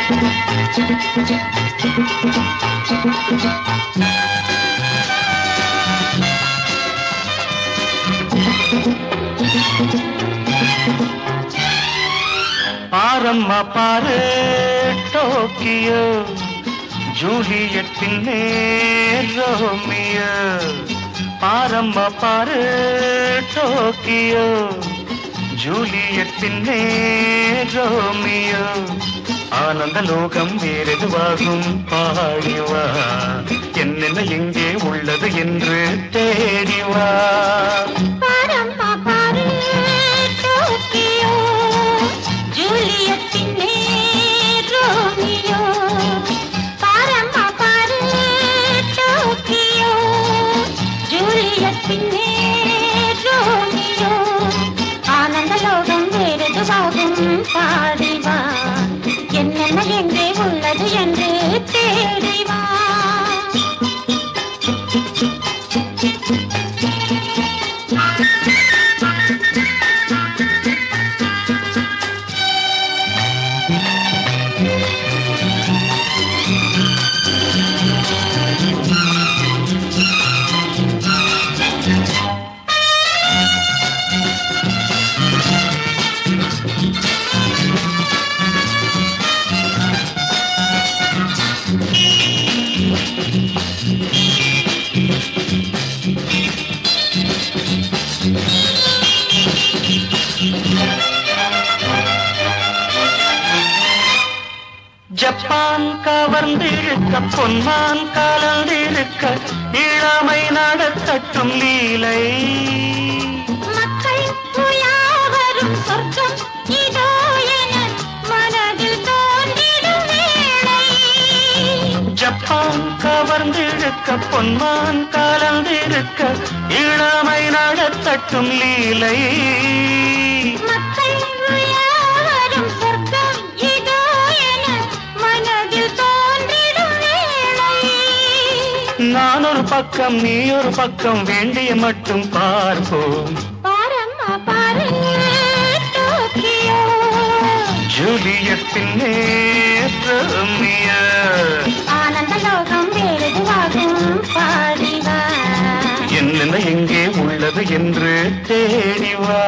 பாரம்மா பாரு Tokyo ஜூலியட்டின் Romeo. பாரம்மா பாரு டோக்கியோ ஜூலியட்டின் ரோமியோ. ஆனந்த லோகம் வேறெதுவாகும் பாடிவா, என்னென்ன எங்கே உள்ளது என்று தேடிவா. பாரம்மா பாரு டோக்கியோ ஜூலியட்டின் ரோமியோ. பாரம்மா பாரு டோக்கியோ ஜூலியட்டின் ரோமியோ. ஆனந்த லோகம் வேறெதுவாகும் பாடிவா, என்னென்ன எங்கே உள்ளது என்று தேடிவா. ஜப்பான் கவர்ந்திருக்க பொன்மான் கலந்திருக்க இளமை நடத்தட்டும் லீலை. மக்கள் யாவரும் சொர்க்கம் இதோ என மனதில் தோன்றிடும் வேளை. ஜப்பான் கவர்ந்திருக்க பொன்மான் கலந்திருக்க இளமை நடத்தட்டும் லீலை. மக்கள் யாவரும் சொர்க்கம் இதோ என மனதில் தோன்றிடும் வேளை. நான் ஒரு பக்கம் நீ ஒரு பக்கம், வேண்டிய மட்டும் பார்ப்போம். பாரம்மா பாரு டோக்கியோ ஜூலியட்டின் ரோமியோ. ஆனந்த லோகம் வேறெதுவாகும் பாடிவா, என்னென்ன எங்கே உள்ளது என்று தேடிவா.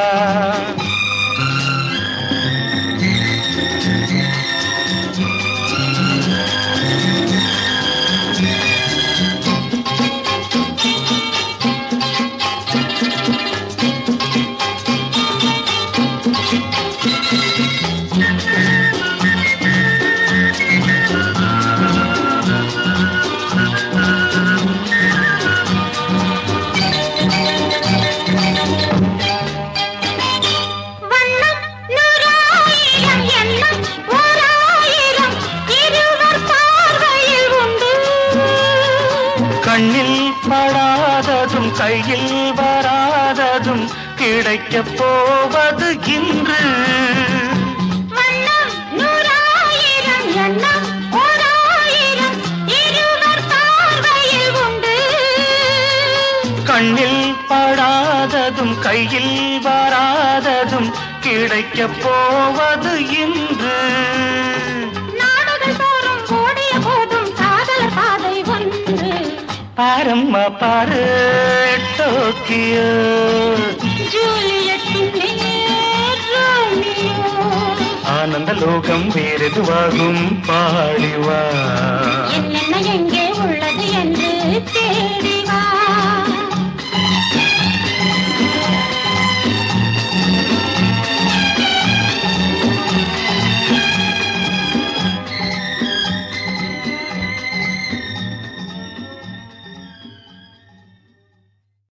கண்ணில் படாததும் கையில் வராததும் கிடைக்கப் போவது இன்று. வண்ணம் நூறாயிரம் எண்ணம் ஓராயிரம் இருவர் பார்வையில் உண்டு. கண்ணில் படாததும் கையில் வராததும் கிடைக்கப் போவது இன்று. நாடுகள் தோறும் ஓடிய போதும் காதல் பாதை ஒன்று. பாரம்மா பாரு டோக்கியோ ஜூலியட்டின் ரோமியோ. ஆனந்த லோகம் வேறெதுவாகும் பாடிவா, என்னென்ன